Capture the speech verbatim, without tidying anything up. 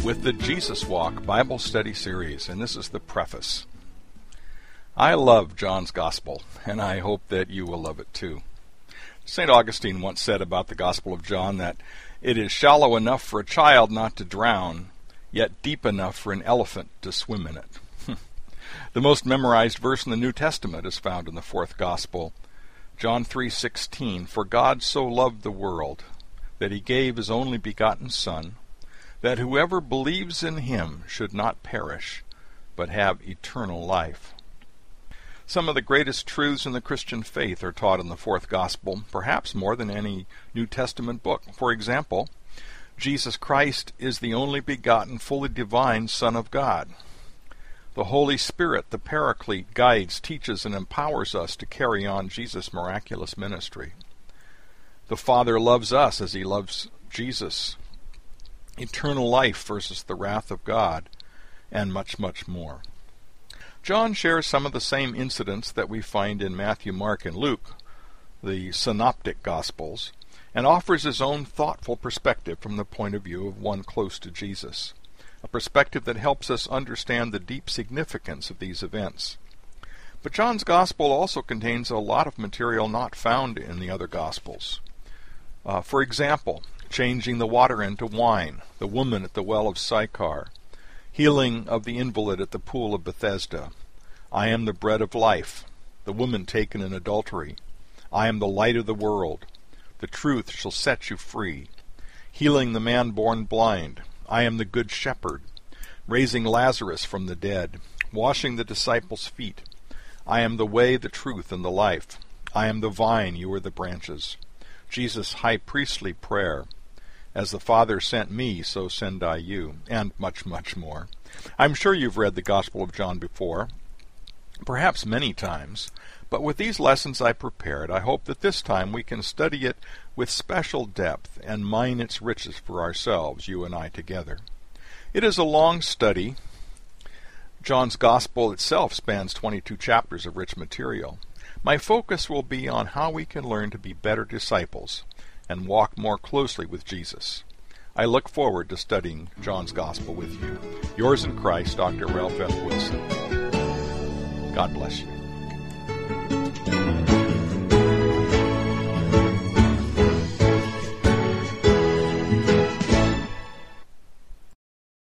with the Jesus Walk Bible Study Series, and this is the preface. I love John's Gospel, and I hope that you will love it too. Saint Augustine once said about the Gospel of John that it is shallow enough for a child not to drown, yet deep enough for an elephant to swim in it. The most memorized verse in the New Testament is found in the fourth Gospel, John three sixteen, "For God so loved the world, that he gave his only begotten Son, that whoever believes in him should not perish, but have eternal life." Some of the greatest truths in the Christian faith are taught in the fourth Gospel, perhaps more than any New Testament book. For example, Jesus Christ is the only begotten, fully divine Son of God. The Holy Spirit, the Paraclete, guides, teaches, and empowers us to carry on Jesus' miraculous ministry. The Father loves us as he loves Jesus. Eternal life versus the wrath of God, and much, much more. John shares some of the same incidents that we find in Matthew, Mark, and Luke, the synoptic Gospels, and offers his own thoughtful perspective from the point of view of one close to Jesus, a perspective that helps us understand the deep significance of these events. But John's Gospel also contains a lot of material not found in the other Gospels. Uh, for example, changing the water into wine, the woman at the well of Sychar, healing of the invalid at the pool of Bethesda, I am the bread of life, the woman taken in adultery, I am the light of the world, the truth shall set you free, healing the man born blind, I am the good shepherd, raising Lazarus from the dead, washing the disciples' feet, I am the way, the truth, and the life, I am the vine, you are the branches, Jesus' high priestly prayer, as the Father sent me, so send I you, and much, much more. I'm sure you've read the Gospel of John before, perhaps many times, but with these lessons I prepared, I hope that this time we can study it with special depth and mine its riches for ourselves, you and I together. It is a long study. John's Gospel itself spans twenty-two chapters of rich material. My focus will be on how we can learn to be better disciples and walk more closely with Jesus. I look forward to studying John's Gospel with you. Yours in Christ, Doctor Ralph F. Wilson. God bless you.